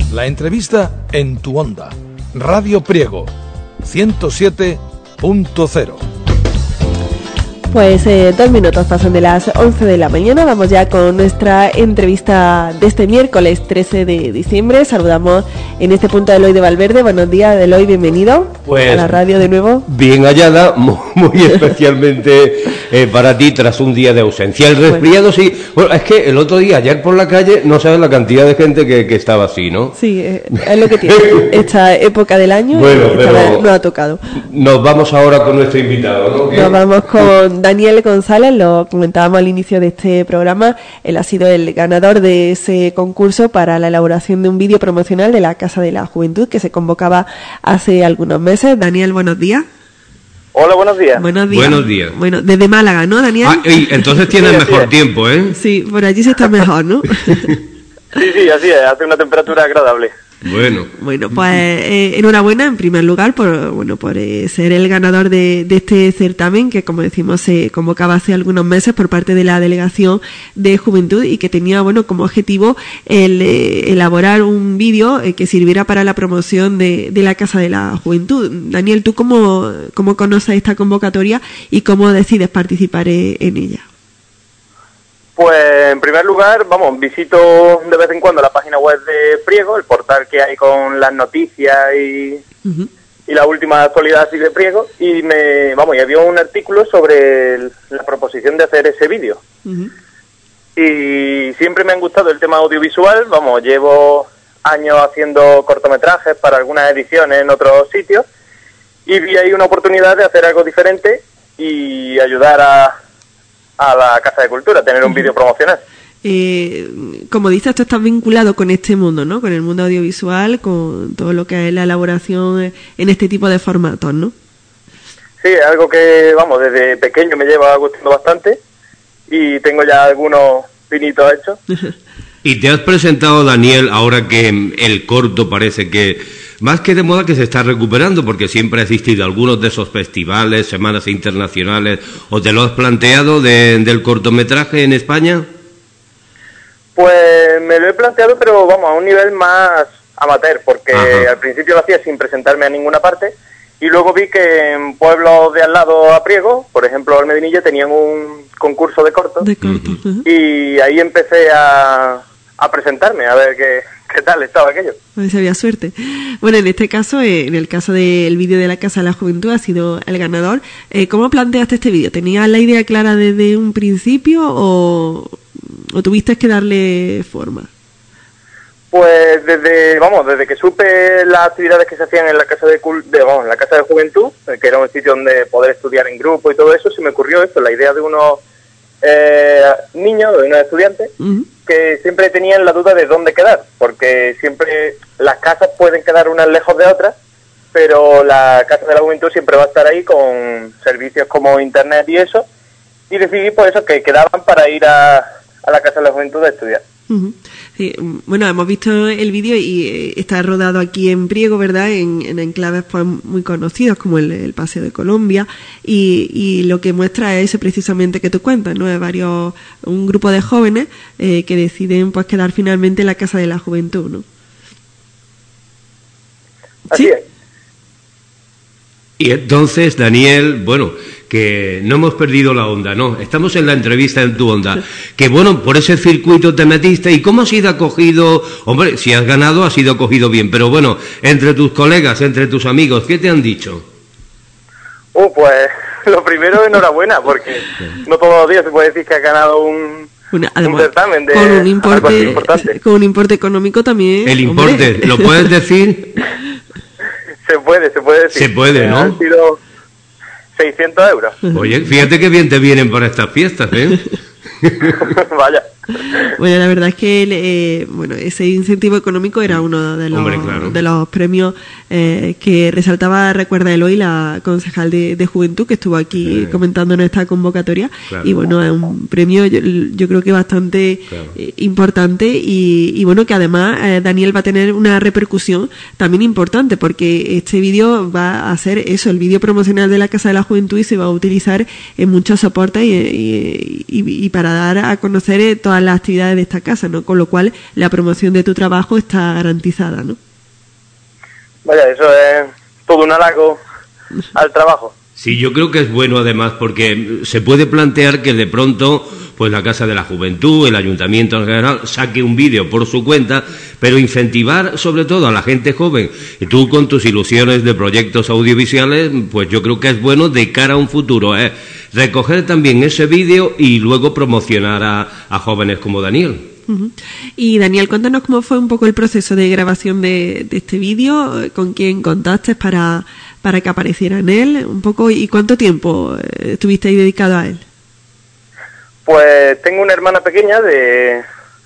La entrevista en tu onda. Radio Priego 107.0. Pues 2 minutos pasan de las 11 de la mañana. Vamos ya con nuestra entrevista de este miércoles 13 de diciembre. Saludamos en este punto a Eloy de Valverde. Buenos días, Eloy, bienvenido a la radio de nuevo. Bien hallada, muy especialmente para ti tras un día de ausencia. El resfriado sí, bueno, es que el otro día, ayer por la calle, no sabes la cantidad de gente que estaba así, ¿no? Sí, es lo que tiene esta época del año. Bueno, pero nos ha tocado. Nos vamos ahora con nuestro invitado, ¿no? Nos vamos con Daniel González, lo comentábamos al inicio de este programa. Él ha sido el ganador de ese concurso para la elaboración de un vídeo promocional de la Casa de la Juventud que se convocaba hace algunos meses. Daniel, buenos días. Hola, buenos días. Buenos días. Bueno, desde Málaga, ¿no, Daniel? Entonces tienes mejor tiempo, ¿eh? Sí, por allí se está mejor, ¿no? Sí, así es, hace una temperatura agradable. Bueno, pues enhorabuena en primer lugar por ser el ganador de este certamen que, como decimos, se convocaba hace algunos meses por parte de la Delegación de Juventud y que tenía como objetivo el elaborar un vídeo que sirviera para la promoción de la Casa de la Juventud. Daniel, ¿tú cómo conoces esta convocatoria y cómo decides participar en ella? Pues en primer lugar, visito de vez en cuando la página web de Priego, el portal que hay con las noticias y la última actualidad así de Priego, y había un artículo sobre la proposición de hacer ese vídeo. Y siempre me han gustado el tema audiovisual, llevo años haciendo cortometrajes para algunas ediciones en otros sitios, y vi ahí una oportunidad de hacer algo diferente y ayudar a la Casa de Cultura, tener un vídeo promocional. Como dices, tú estás vinculado con este mundo, ¿no? Con el mundo audiovisual, con todo lo que es la elaboración en este tipo de formatos, ¿no? Sí, es algo que, desde pequeño me lleva gustando bastante y tengo ya algunos pinitos hechos. Y te has presentado, Daniel, ahora que el corto parece que más que de moda, que se está recuperando, porque siempre ha existido algunos de esos festivales, semanas internacionales, ¿o te lo has planteado del cortometraje en España? Pues me lo he planteado, pero a un nivel más amateur, porque al principio lo hacía sin presentarme a ninguna parte, y luego vi que en pueblos de al lado a Priego, por ejemplo Almedinilla, tenían un concurso de cortos, y ahí empecé a presentarme, a ver qué tal estaba aquello. A ver si había suerte. Bueno, en este caso, en el caso del vídeo de la Casa de la Juventud, ha sido el ganador. ¿Cómo planteaste este vídeo? ¿Tenías la idea clara desde un principio o tuviste que darle forma? Pues desde que supe las actividades que se hacían en la Casa de la Casa de Juventud, que era un sitio donde poder estudiar en grupo y todo eso, se me ocurrió esto, la idea de unos niños, de unos estudiantes, que siempre tenían la duda de dónde quedar, porque siempre las casas pueden quedar unas lejos de otras, pero la Casa de la Juventud siempre va a estar ahí con servicios como internet y eso, y decidí por eso que quedaban para ir a la Casa de la Juventud a estudiar. Sí, bueno, hemos visto el vídeo y está rodado aquí en Priego, ¿verdad? En enclaves pues muy conocidos como el Paseo de Colombia y lo que muestra es eso precisamente que tú cuentas, ¿no? Es un grupo de jóvenes que deciden pues quedar finalmente en la Casa de la Juventud, ¿no? Así es. Y entonces, Daniel, que no hemos perdido la onda, ¿no? Estamos en la entrevista en tu onda. Que por ese circuito te metiste. ¿Y cómo has sido acogido? Hombre, si has ganado, has sido acogido bien. Pero entre tus colegas, entre tus amigos, ¿qué te han dicho? Pues lo primero, enhorabuena, porque no todos los días se puede decir que has ganado un certamen de con un importe económico también. El importe, hombre. ¿Lo puedes decir? Se puede decir. Se puede, ¿no? Han sido 600 euros. Oye, fíjate qué bien te vienen para estas fiestas, ¿eh? Vaya. Bueno, la verdad es que ese incentivo económico era uno de los premios que resaltaba, recuerda Eloy, la concejal de Juventud que estuvo aquí comentando en esta convocatoria. Claro. Y es un premio yo creo que bastante importante y que además Daniel va a tener una repercusión también importante porque este vídeo va a ser eso, el vídeo promocional de la Casa de la Juventud y se va a utilizar en muchos soportes y para dar a conocer todas todas las actividades de esta casa, ¿no? Con lo cual la promoción de tu trabajo está garantizada, ¿no? Vaya, eso es todo un halago al trabajo. Sí, yo creo que es bueno además porque se puede plantear que de pronto pues la Casa de la Juventud, el Ayuntamiento en general, saque un vídeo por su cuenta, pero incentivar sobre todo a la gente joven, y tú con tus ilusiones de proyectos audiovisuales, pues yo creo que es bueno de cara a un futuro, recoger también ese vídeo y luego promocionar a jóvenes como Daniel. Uh-huh. Y Daniel, cuéntanos cómo fue un poco el proceso de grabación de este vídeo, con quién contaste para que apareciera en él, un poco, y cuánto tiempo estuviste ahí dedicado a él. Pues tengo una hermana pequeña de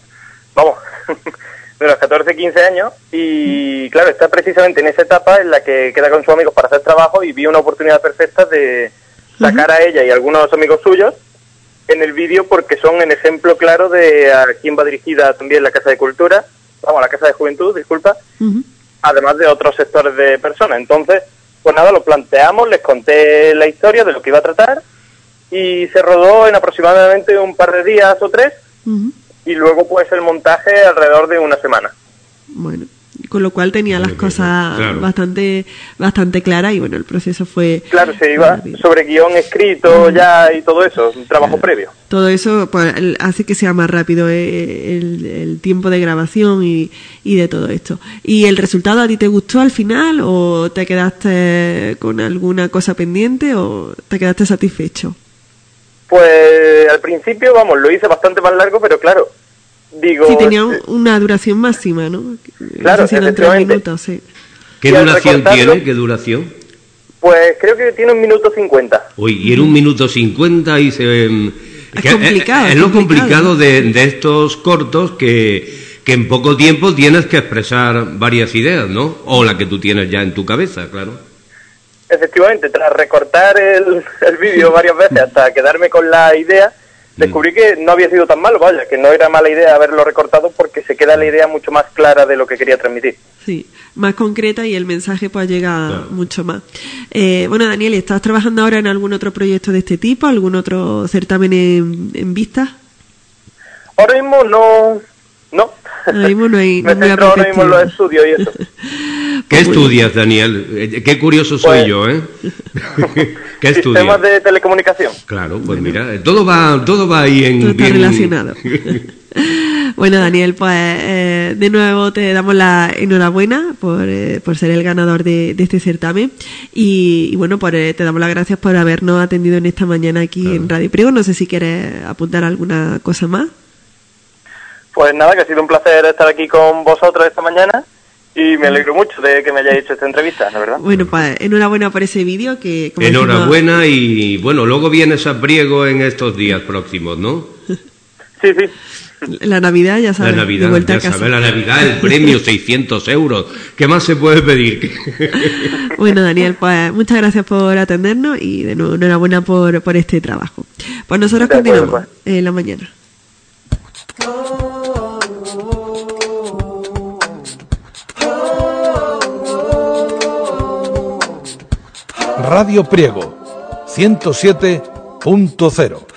unos 14, 15 años y claro, está precisamente en esa etapa en la que queda con sus amigos para hacer trabajo y vi una oportunidad perfecta de sacar a ella y a algunos amigos suyos en el vídeo porque son un ejemplo claro de a quién va dirigida también la Casa de Cultura, la Casa de Juventud, disculpa, además de otros sectores de personas. Entonces, pues nada, lo planteamos, les conté la historia de lo que iba a tratar y se rodó en aproximadamente un par de días o 3 y luego pues el montaje alrededor de una semana. Bueno, con lo cual tenía las cosas bastante claras y bueno, el proceso fue... Claro, se iba sobre guión escrito ya y todo eso, un trabajo previo. Todo eso pues, hace que sea más rápido el tiempo de grabación y de todo esto. ¿Y el resultado a ti te gustó al final o te quedaste con alguna cosa pendiente o te quedaste satisfecho? Pues al principio, lo hice bastante más largo, pero claro, digo... Sí, tenía una duración máxima, ¿no? Claro, efectivamente. 3 minutos, sí. ¿Qué duración tiene? ¿Qué duración? Pues creo que tiene 1 minuto 50. Uy, y en 1 minuto 50 y se... Es complicado. Es lo complicado de estos cortos que en poco tiempo tienes que expresar varias ideas, ¿no? O la que tú tienes ya en tu cabeza, claro. Efectivamente, tras recortar el vídeo varias veces hasta quedarme con la idea, descubrí que no había sido tan malo, que no era mala idea haberlo recortado porque se queda la idea mucho más clara de lo que quería transmitir. Sí, más concreta y el mensaje pues llega mucho más. Bueno, Daniel, ¿estás trabajando ahora en algún otro proyecto de este tipo? ¿Algún otro certamen en vista? Ahora mismo no. Ahora mismo no hay... Me centro ahora mismo en los estudios y eso. ¿Qué estudias, Daniel? Qué curioso soy yo, ¿eh? ¿Qué estudias? Sistemas de telecomunicación. Claro, pues mira, todo va ahí en... Todo está relacionado. Bueno, Daniel, pues de nuevo te damos la enhorabuena por ser el ganador de este certamen y bueno, te damos las gracias por habernos atendido en esta mañana aquí en Radio Priego. No sé si quieres apuntar alguna cosa más. Pues nada, que ha sido un placer estar aquí con vosotros esta mañana y me alegro mucho de que me hayáis hecho esta entrevista, la verdad. Bueno, pues enhorabuena por ese vídeo que... Enhorabuena y bueno, luego vienes a Priego en estos días próximos, ¿no? Sí. La Navidad, ya sabes. La Navidad, ya sabes, la Navidad, el premio, 600 euros. ¿Qué más se puede pedir? Bueno, Daniel, pues muchas gracias por atendernos y de nuevo enhorabuena por este trabajo. Pues nosotros continuamos en la mañana. Radio Priego 107.0